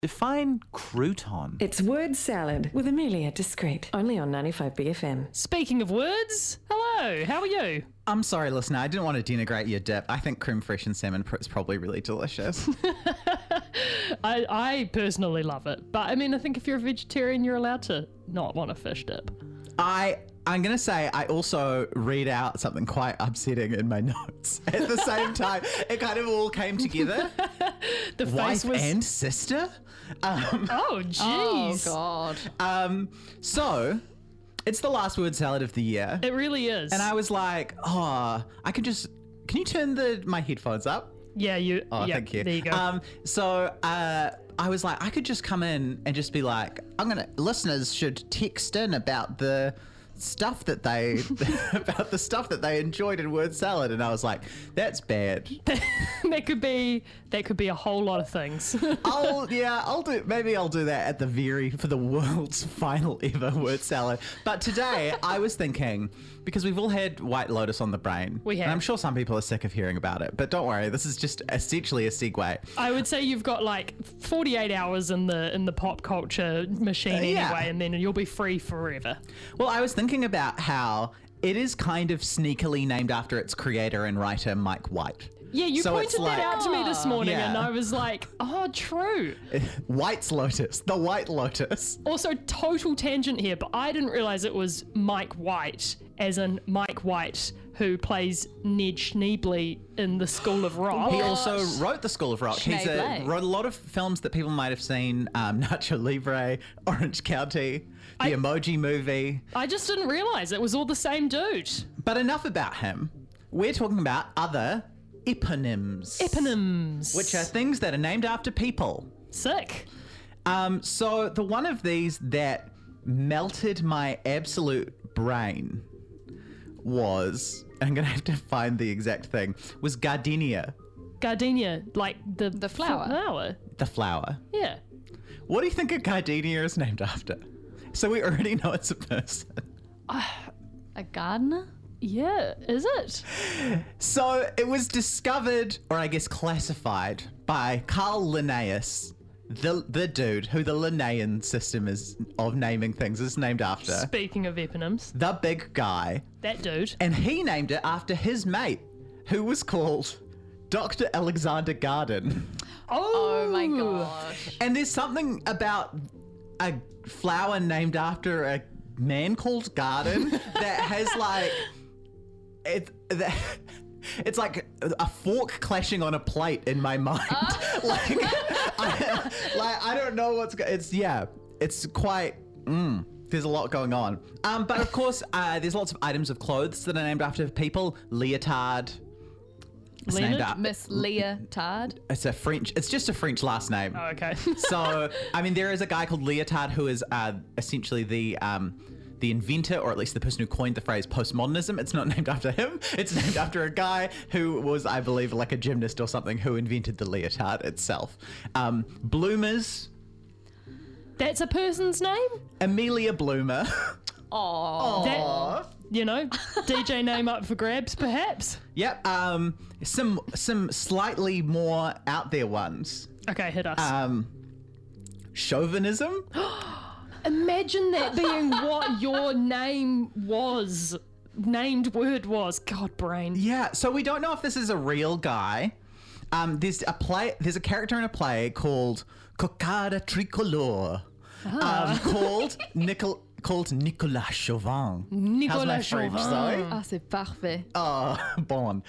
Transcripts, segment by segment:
Define crouton. It's word salad with Amelia Discreet, only on 95BFM. Speaking of words, hello, how are you? I'm sorry, listener, I didn't want to denigrate your dip. I think creme fraiche and salmon is probably really delicious. I personally love it, but I mean, I think if you're a vegetarian, you're allowed to not want a fish dip. I'm going to say I also read out something quite upsetting in my notes at the same time. It kind of all came together. The face Wife was... and sister? Oh, jeez. Oh, God. So, it's the last word salad of the year. It really is. And I was like, I can you turn my headphones up? Yeah, you... Oh, yeah, thank you. There you go. So I was like, I could just come in and just be like, listeners should text in about the stuff that they enjoyed in word salad, and I was like, that's bad. that could be a whole lot of things. I'll do that for the world's final ever word salad. But today I was thinking, because we've all had White Lotus on the brain. We have. And I'm sure some people are sick of hearing about it, but don't worry, this is just essentially a segue. I would say you've got like 48 hours in the pop culture machine anyway, yeah. and then you'll be free forever. Well, I was thinking about how it is kind of sneakily named after its creator and writer, Mike White. Yeah, you So it's pointed that like- out to me this morning, Yeah. and I was like, oh, true. White's Lotus, the White Lotus. Also, total tangent here, but I didn't realize it was Mike White, as in Mike White, who plays Ned Schneebly in The School of Rock. He also wrote The School of Rock. He Schneebly. wrote a lot of films that people might have seen, Nacho Libre, Orange County, The Emoji Movie. I just didn't realize it was all the same dude. But enough about him. We're talking about other eponyms. Eponyms. Which are things that are named after people. Sick. So the one of these that melted my absolute brain was, I'm going to have to find the exact thing, was gardenia, Gardenia, like the flower. flower. the flower. Yeah. What do you think a gardenia is named after? So we already know it's a person. A gardener? Yeah, is it? So it was discovered, or I guess classified, by Carl Linnaeus, the dude who the Linnaean system is of naming things is named after. Speaking of eponyms, The big guy. that dude. And he named it after his mate, who was called Dr. Alexander Garden. Oh my gosh. And there's something about a flower named after a man called Garden that has like... It's like a fork clashing on a plate in my mind. I don't know it's quite. There's a lot going on. But of course, there's lots of items of clothes that are named after people. Leotard. It's named Leonard? after. Miss Leah Tard. It's just a French last name. Oh, okay. So, I mean, there is a guy called Leotard who is essentially the inventor, or at least the person who coined the phrase postmodernism. It's not named after him. It's named after a guy who was, I believe, like a gymnast or something who invented the leotard itself. Bloomers. That's a person's name? Amelia Bloomer. Oh. That, DJ name up for grabs, perhaps? Yep. Some slightly more out there ones. Okay, hit us. Chauvinism. Imagine that being what your named word was. God, brain. Yeah, so we don't know if this is a real guy. There's a character in a play called Cocarda Tricolore, called Nicolas Chauvin. How's my French, Zoe? Ah, c'est parfait. Oh, bon.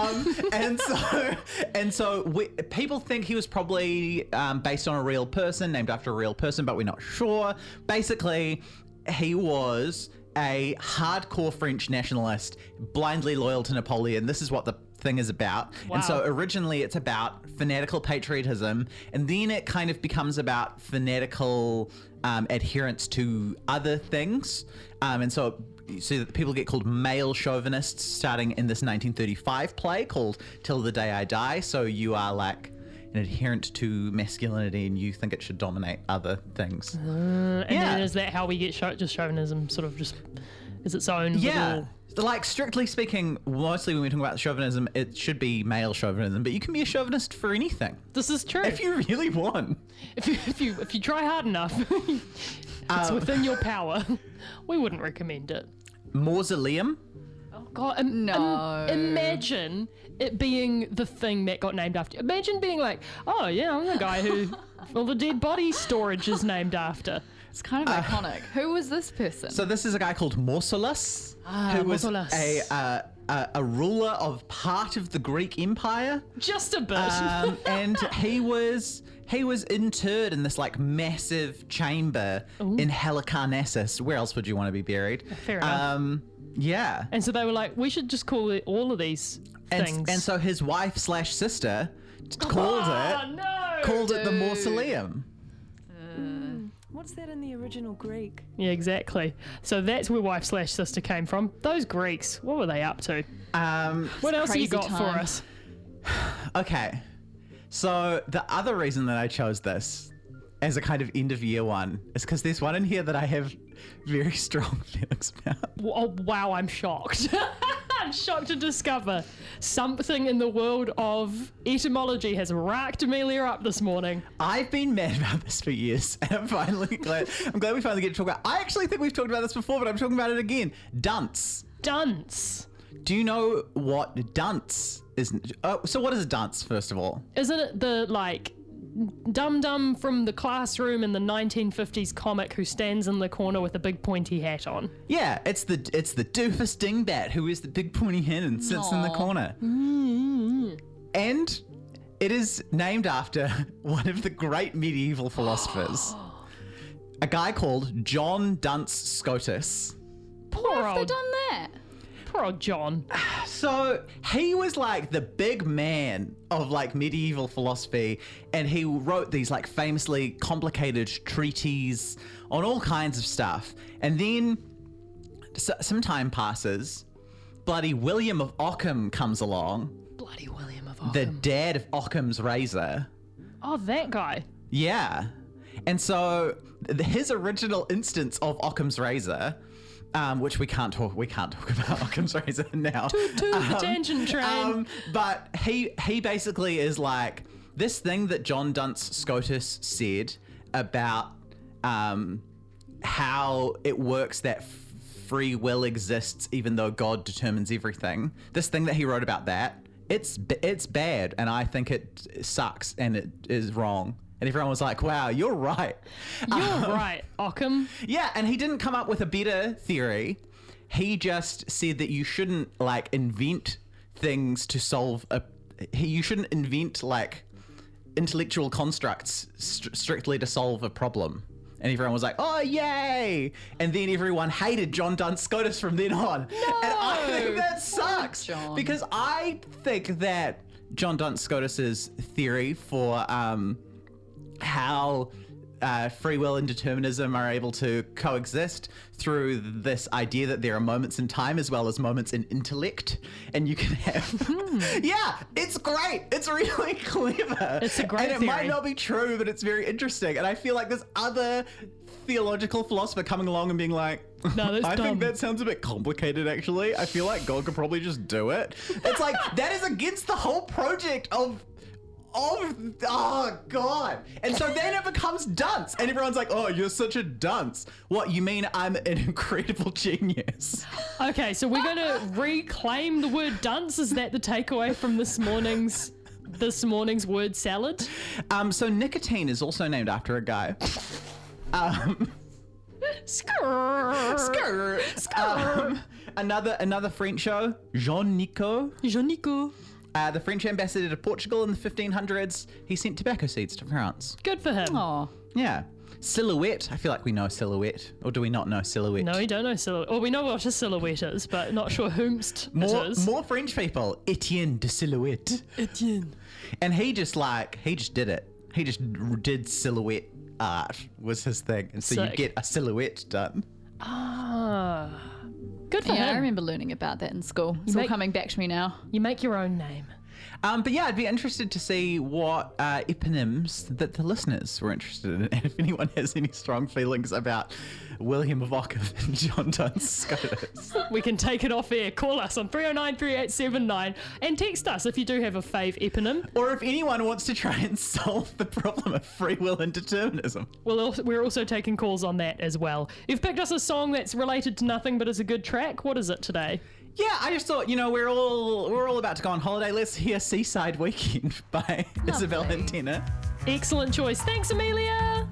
And so people think he was probably based on a real person, named after a real person, but we're not sure. Basically, he was a hardcore French nationalist, blindly loyal to Napoleon. This is what the thing is about. Wow. And so originally it's about fanatical patriotism, and then it kind of becomes about fanatical adherence to other things. And so that people get called male chauvinists starting in this 1935 play called Till the Day I Die. So you are like an adherent to masculinity and you think it should dominate other things. And then is that how we get just chauvinism sort of just is its own Yeah. little... Like, strictly speaking, mostly when we talk about chauvinism, it should be male chauvinism, but you can be a chauvinist for anything. This is true. If you really want. If you try hard enough, it's within your power. We wouldn't recommend it. Mausoleum. Oh God! No. Imagine it being the thing that got named after. Imagine being like, oh yeah, I'm the guy who all the dead body storage is named after. It's kind of iconic. Who was this person? So this is a guy called Mausolus, who was Mausolus. a ruler of part of the Greek Empire. Just a bit. And he was interred in this like massive chamber in Halicarnassus. Where else would you want to be buried? Fair enough. Yeah. And so they were like, we should just call it all of these things. And so his wife / sister called it the mausoleum. What's that in the original Greek? Yeah, exactly. So that's where wife / sister came from. Those Greeks, what were they up to? What else have you crazy got for time. us? Okay. So the other reason that I chose this as a kind of end of year one is because there's one in here that I have very strong feelings about. Oh, wow, I'm shocked. I'm shocked to discover something in the world of etymology has racked Amelia up this morning. I've been mad about this for years, and I'm glad we finally get to talk about. I actually think we've talked about this before, but I'm talking about it again. Dunce. Dunce. Do you know what dunce is? So what is a dunce, first of all? Isn't it the, like, dum-dum from the classroom in the 1950s comic who stands in the corner with a big pointy hat on? Yeah, it's the doofus dingbat who wears the big pointy hat and sits in the Aw. corner. And it is named after one of the great medieval philosophers, a guy called John Duns Scotus. Poor Why have they old, done that? poor old John. So he was like the big man of like medieval philosophy, and he wrote these like famously complicated treatises on all kinds of stuff. And then some time passes, bloody William of Ockham comes along, Bloody William of Ockham. the dad of Occam's razor. Oh, that guy. Yeah. And so his original instance of Occam's razor, which we can't talk about Occam's razor now. Toot the tangent train. But he basically is like this thing that John Duns Scotus said about how it works that free will exists even though God determines everything. This thing that he wrote about that, it's bad, and I think it sucks and it is wrong. And everyone was like, wow, you're right. You're right, Ockham. Yeah, and he didn't come up with a better theory. He just said that you shouldn't like invent things to solve you shouldn't invent like intellectual constructs strictly to solve a problem. And everyone was like, oh, yay! And then everyone hated John Duns Scotus from then on. No! And I think that sucks. John. Because I think that John Duns Scotus's theory for how free will and determinism are able to coexist through this idea that there are moments in time as well as moments in intellect, and you can have yeah, it's great, it's really clever, It's a great and it theory. might not be true, but it's very interesting. And I feel like this other theological philosopher coming along and being like, No, that's I dumb. think that sounds a bit complicated actually. I feel like God could probably just do it. It's like that is against the whole project of oh god. And so then it becomes dunce, and everyone's like, oh, you're such a dunce. What, you mean I'm an incredible genius? Okay, so we're going to reclaim the word dunce. Is that the takeaway from this morning's word salad? So nicotine is also named after a guy. Skrrr. Another French show, Jean Nicot. Jean-Nico. The French ambassador to Portugal in the 1500s. He sent tobacco seeds to France. Good for him. Oh, Yeah. Silhouette. I feel like we know Silhouette. Or do we not know Silhouette? No, you don't know silhouette. Well, we know what a silhouette is, but not sure whomst it is. More French people. Etienne de Silhouette. Etienne. And he just did it. He just did silhouette art was his thing. And so you Sick. get a silhouette done. Ah. Good for yeah, I him. remember learning about that in school. It's all make- coming back to me now. You make your own name. But yeah, I'd be interested to see what eponyms that the listeners were interested in, and if anyone has any strong feelings about William Vokov and John Duns Scotus. We can take it off air. Call us on 309 3879 and text us if you do have a fave eponym. Or if anyone wants to try and solve the problem of free will and determinism. We're also taking calls on that as well. You've picked us a song that's related to nothing but is a good track. What is it today? Yeah, I just thought, we're all about to go on holiday. Let's hear Seaside Weekend by Isabel Antenna. Excellent choice. Thanks, Amelia.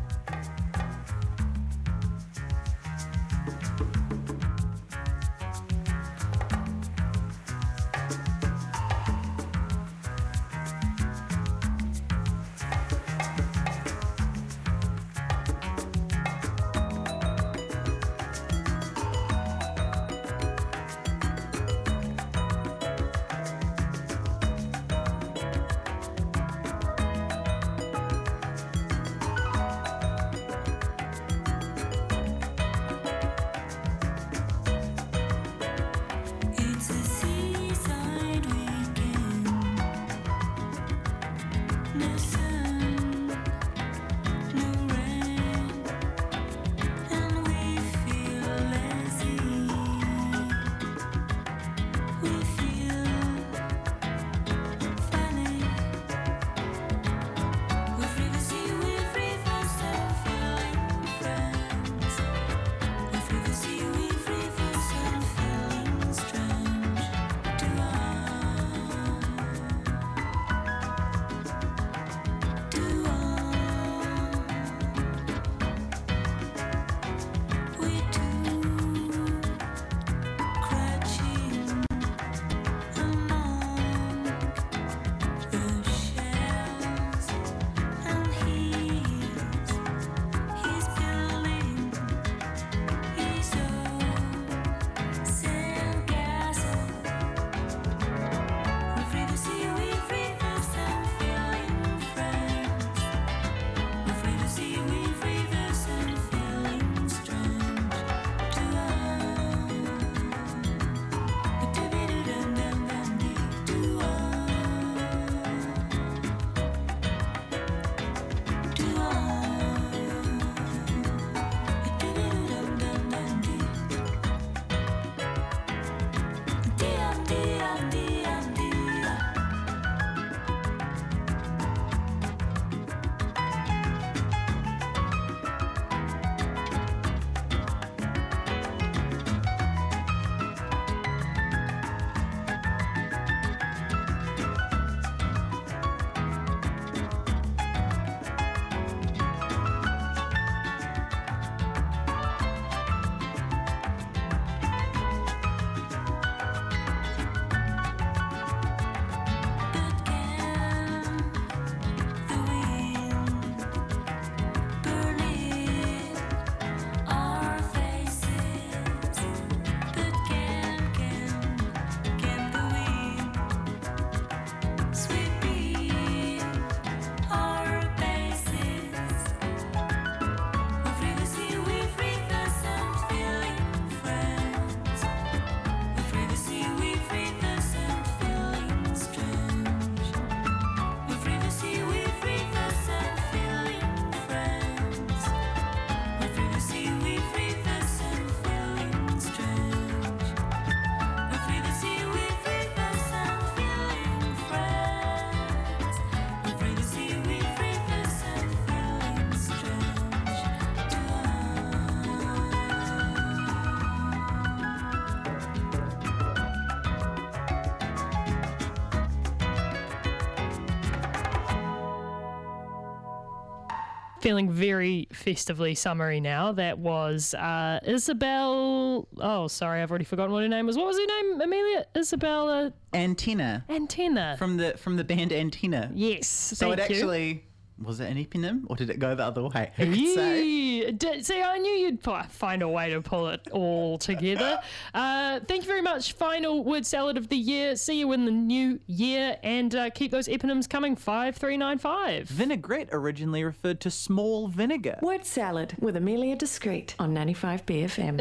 Feeling very festively summery now. That was Isabel. Oh, sorry, I've already forgotten what her name was. What was her name, Amelia? Isabella Antenna. From the band Antenna. Yes. So was it an eponym or did it go the other way? See, I knew you'd find a way to pull it all together. Thank you very much. Final word salad of the year. See you in the new year, and keep those eponyms coming. 5395. Vinaigrette originally referred to small vinegar. Word salad with Amelia Discreet on 95 BFM.